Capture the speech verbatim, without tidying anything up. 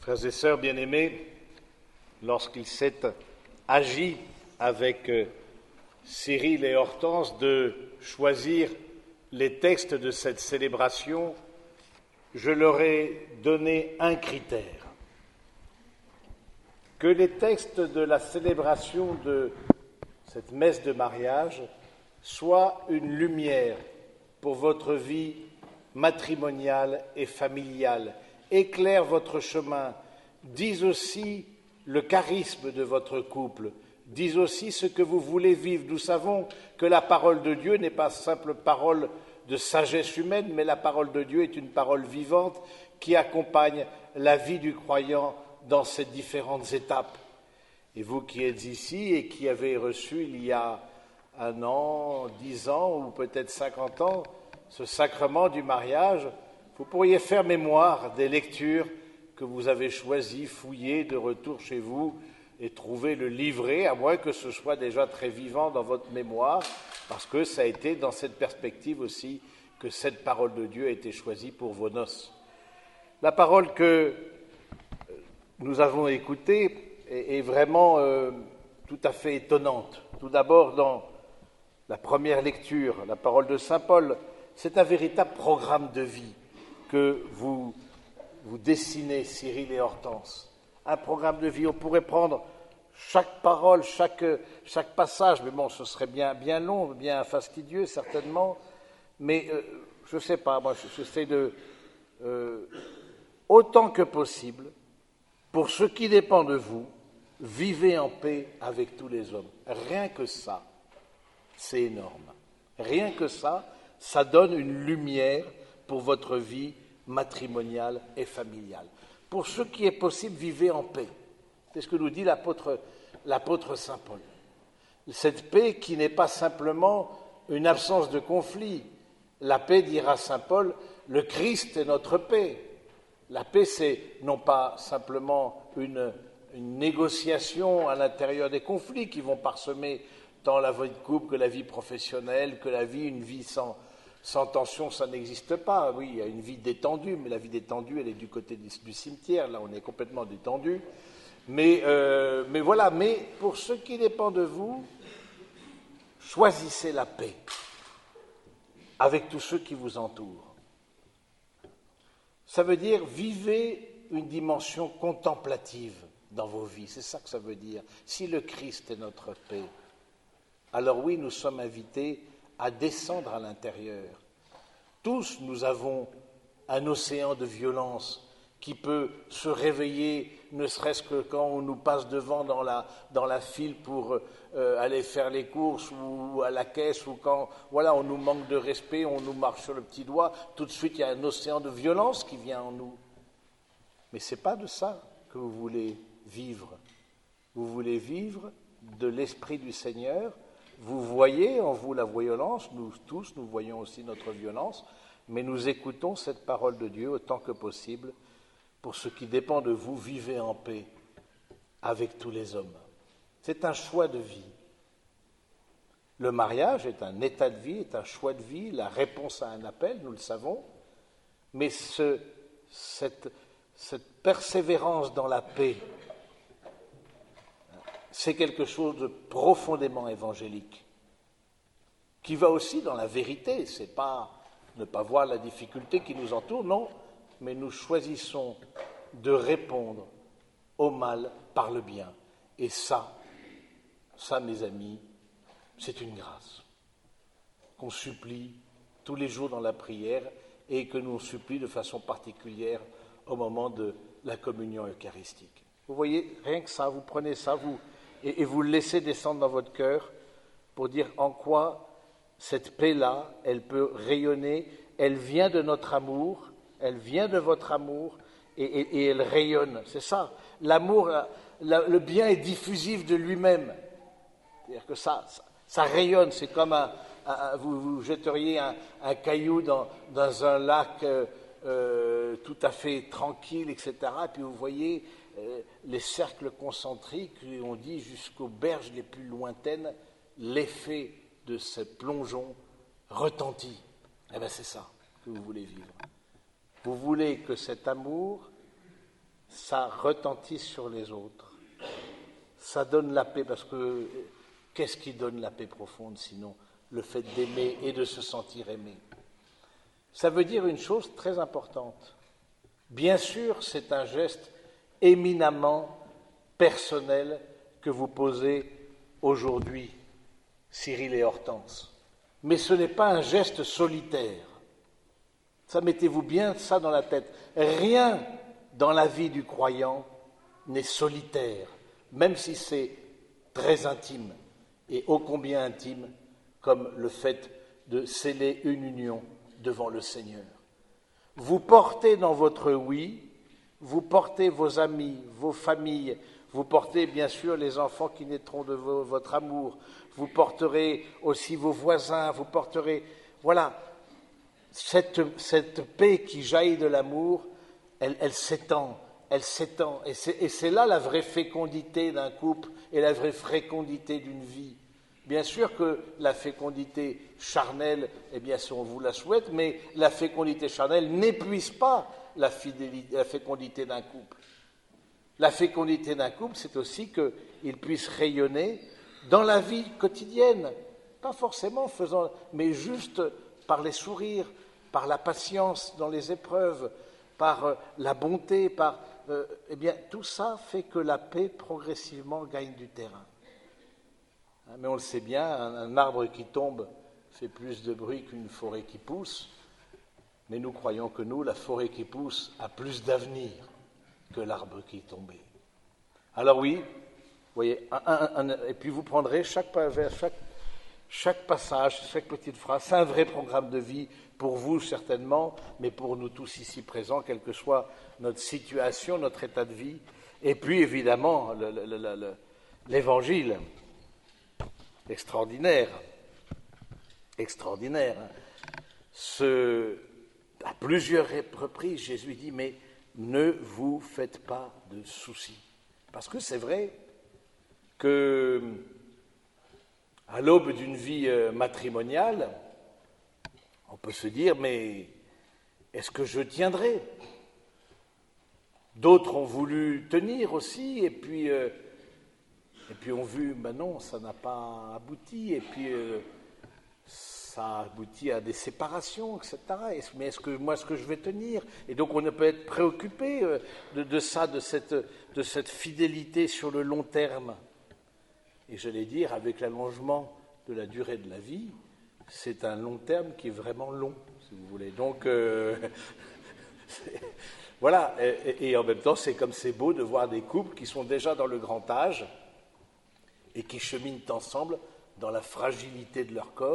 Frères et sœurs bien-aimés, lorsqu'il s'est agi avec Cyril et Hortense de choisir les textes de cette célébration, je leur ai donné un critère: que les textes de la célébration de cette messe de mariage soient une lumière pour votre vie matrimoniale et familiale, éclairent votre chemin, disent aussi le charisme de votre couple, disent aussi ce que vous voulez vivre. Nous savons que la parole de Dieu n'est pas simple parole de sagesse humaine, mais la parole de Dieu est une parole vivante qui accompagne la vie du croyant dans ces différentes étapes. Et vous qui êtes ici et qui avez reçu il y a un an, dix ans ou peut-être cinquante ans ce sacrement du mariage, vous pourriez faire mémoire des lectures que vous avez choisies, fouillées de retour chez vous et trouver le livret, à moins que ce soit déjà très vivant dans votre mémoire, parce que ça a été dans cette perspective aussi que cette parole de Dieu a été choisie pour vos noces. La parole que nous avons écoutée est, est vraiment euh, tout à fait étonnante. Tout d'abord, dans la première lecture, la parole de saint Paul, c'est un véritable programme de vie que vous, vous dessinez, Cyril et Hortense. Un programme de vie. On pourrait prendre chaque parole, chaque, chaque passage, mais bon, ce serait bien, bien long, bien fastidieux, certainement. Mais euh, je ne sais pas, moi, j'essaie de, euh, autant que possible, pour ce qui dépend de vous, vivez en paix avec tous les hommes. Rien que ça, c'est énorme. Rien que ça, ça donne une lumière pour votre vie matrimoniale et familiale. Pour ce qui est possible, vivez en paix. C'est ce que nous dit l'apôtre, l'apôtre saint Paul. Cette paix qui n'est pas simplement une absence de conflit. La paix, dira saint Paul, le Christ est notre paix. La paix, c'est non pas simplement une, une négociation à l'intérieur des conflits qui vont parsemer tant la vie de couple que la vie professionnelle, que la vie, une vie sans, sans tension, ça n'existe pas. Oui, il y a une vie détendue, mais la vie détendue, elle est du côté du, du cimetière. Là, on est complètement détendu. Mais, euh, mais voilà, mais pour ce qui dépend de vous, choisissez la paix avec tous ceux qui vous entourent. Ça veut dire vivez une dimension contemplative dans vos vies. C'est ça que ça veut dire. Si le Christ est notre paix, alors oui, nous sommes invités à descendre à l'intérieur. Tous, nous avons un océan de violence qui peut se réveiller, ne serait-ce que quand on nous passe devant dans la, dans la file pour euh, aller faire les courses ou à la caisse, ou quand voilà, on nous manque de respect, on nous marche sur le petit doigt, tout de suite il y a un océan de violence qui vient en nous. Mais ce n'est pas de ça que vous voulez vivre. Vous voulez vivre de l'Esprit du Seigneur. Vous voyez en vous la violence, nous tous, nous voyons aussi notre violence, mais nous écoutons cette parole de Dieu autant que possible. Pour ce qui dépend de vous, vivez en paix avec tous les hommes. C'est un choix de vie. Le mariage est un état de vie, est un choix de vie, la réponse à un appel, nous le savons, mais ce, cette, cette persévérance dans la paix, c'est quelque chose de profondément évangélique, qui va aussi dans la vérité. Ce n'est pas ne pas voir la difficulté qui nous entoure, non, mais nous choisissons de répondre au mal par le bien. Et ça, ça, mes amis, c'est une grâce qu'on supplie tous les jours dans la prière et que nous supplie de façon particulière au moment de la communion eucharistique. Vous voyez, rien que ça, vous prenez ça, vous... et vous le laissez descendre dans votre cœur pour dire en quoi cette paix-là, elle peut rayonner, elle vient de notre amour, elle vient de votre amour et, et, et elle rayonne. C'est ça, l'amour, la, le bien est diffusif de lui-même. C'est-à-dire que ça, ça, ça rayonne, c'est comme un, un, vous, vous jetteriez un, un caillou dans, dans un lac euh, euh, tout à fait tranquille, et cetera. Et puis vous voyez... les cercles concentriques, on dit jusqu'aux berges les plus lointaines, l'effet de ce plongeon retentit. Eh bien, c'est ça que vous voulez vivre. Vous voulez que cet amour ça retentit sur les autres. Ça donne la paix, parce que qu'est-ce qui donne la paix profonde sinon le fait d'aimer et de se sentir aimé? Ça veut dire une chose très importante. Bien sûr, c'est un geste éminemment personnel que vous posez aujourd'hui, Cyril et Hortense. Mais ce n'est pas un geste solitaire. Ça, mettez-vous bien ça dans la tête. Rien dans la vie du croyant n'est solitaire, même si c'est très intime, et ô combien intime, comme le fait de sceller une union devant le Seigneur. Vous portez dans votre oui, vous portez vos amis, vos familles, vous portez bien sûr les enfants qui naîtront de vos, votre amour, vous porterez aussi vos voisins, vous porterez... Voilà, cette, cette paix qui jaillit de l'amour, elle, elle s'étend, elle s'étend. Et c'est, et c'est là la vraie fécondité d'un couple et la vraie fécondité d'une vie. Bien sûr que la fécondité charnelle, eh bien, si on vous la souhaite, mais la fécondité charnelle n'épuise pas la, fidélité, la fécondité d'un couple. La fécondité d'un couple, c'est aussi qu'il puisse rayonner dans la vie quotidienne, pas forcément faisant, mais juste par les sourires, par la patience dans les épreuves, par euh, la bonté, par euh, eh bien, tout ça fait que la paix progressivement gagne du terrain. Mais on le sait bien, un, un arbre qui tombe fait plus de bruit qu'une forêt qui pousse, mais nous croyons que nous, la forêt qui pousse, a plus d'avenir que l'arbre qui est tombé. Alors oui, vous voyez, un, un, un, et puis vous prendrez chaque, chaque, chaque passage, chaque petite phrase, c'est un vrai programme de vie pour vous certainement, mais pour nous tous ici présents, quelle que soit notre situation, notre état de vie, et puis évidemment le, le, le, le, l'évangile. Extraordinaire, extraordinaire. Ce, à plusieurs reprises, Jésus dit, mais ne vous faites pas de soucis. Parce que c'est vrai que, à l'aube d'une vie matrimoniale, on peut se dire, mais est-ce que je tiendrai? D'autres ont voulu tenir aussi, et puis... Euh, Et puis on vu, ben non, ça n'a pas abouti, et puis euh, ça aboutit à des séparations, et cetera. Mais est-ce que moi, est-ce que je vais tenir? Et donc on peut être préoccupé euh, de, de ça, de cette, de cette fidélité sur le long terme. Et j'allais dire, avec l'allongement de la durée de la vie, c'est un long terme qui est vraiment long, si vous voulez. Donc euh, voilà, et, et en même temps, c'est comme c'est beau de voir des couples qui sont déjà dans le grand âge, et qui cheminent ensemble dans la fragilité de leur corps.